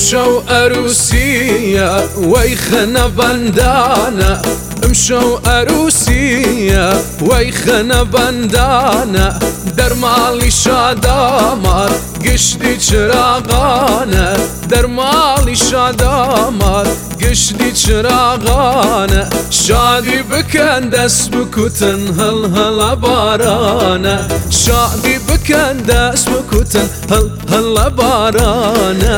امشو عروسیه وی خنه بندانه امشو عروسیه وی خنه بندانه در مالی شادامار گشتی چراغانه در مالی شادامار گشتی چراغانه شادی بکن دست بکوتن هل هل بارانه شادی بکن دست بکوتن هل هل بارانه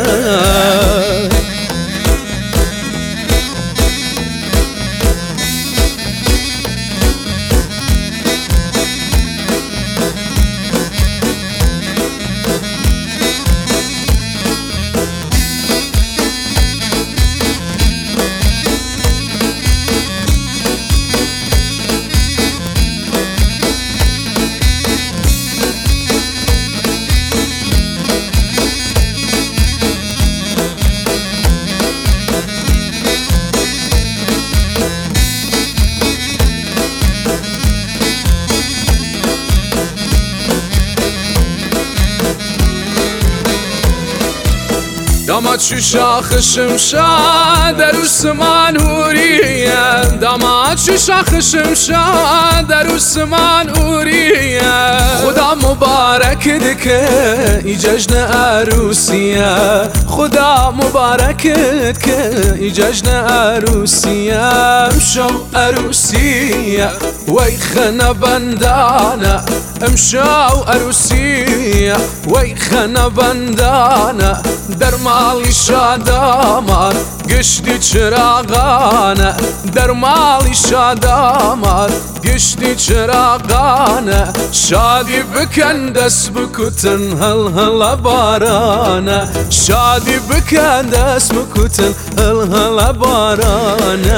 داماد شو شاخ شمشاد در عثمان هوریه داماد شو شاخ شمشاد در عثمان هوریه خدا مبارک دکه ای جشن عروسیه خدا مبارکت که ای جشن عروسیه امشو عروسیه وی خنه بندانه امشو عروسیه وی خنه بندانه در مالی شادامار گشتی چراغانه در مالی شادامار گشتی چراغانه شادی بکن دست بکوتن هل هل بارانه شادی بکن دست بکوتن هل هل بارانه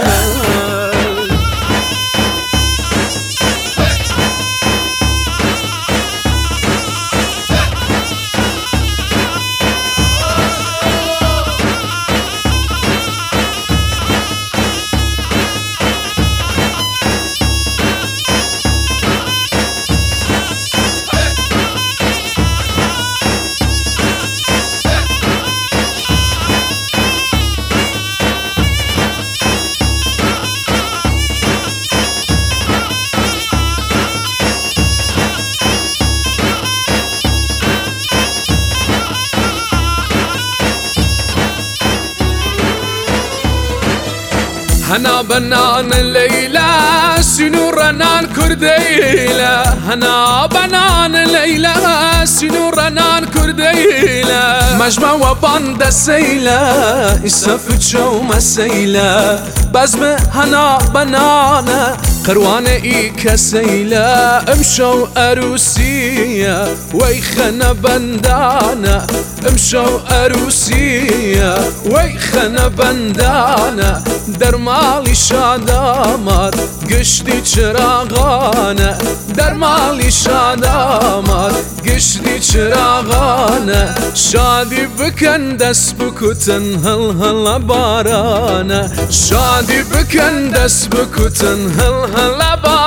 هنا بنان ليلى سنورنان كرديلة هنا بنان ليلى سنورنان كرديلة مجمع وبند السيلة السفت شو مسيلة بزم هنا بنانة قروانة إيكا سيلة امشو عروسية ويخنا بندانة امشو عروسية ويخنا بندانة در مالی شادامات گشتی چراغانه در مالی شادامات گشتی چراغانه شادی بکن دست بکوتن هل هل بارانه شادی بکن دست بکوتن هل هل بارانه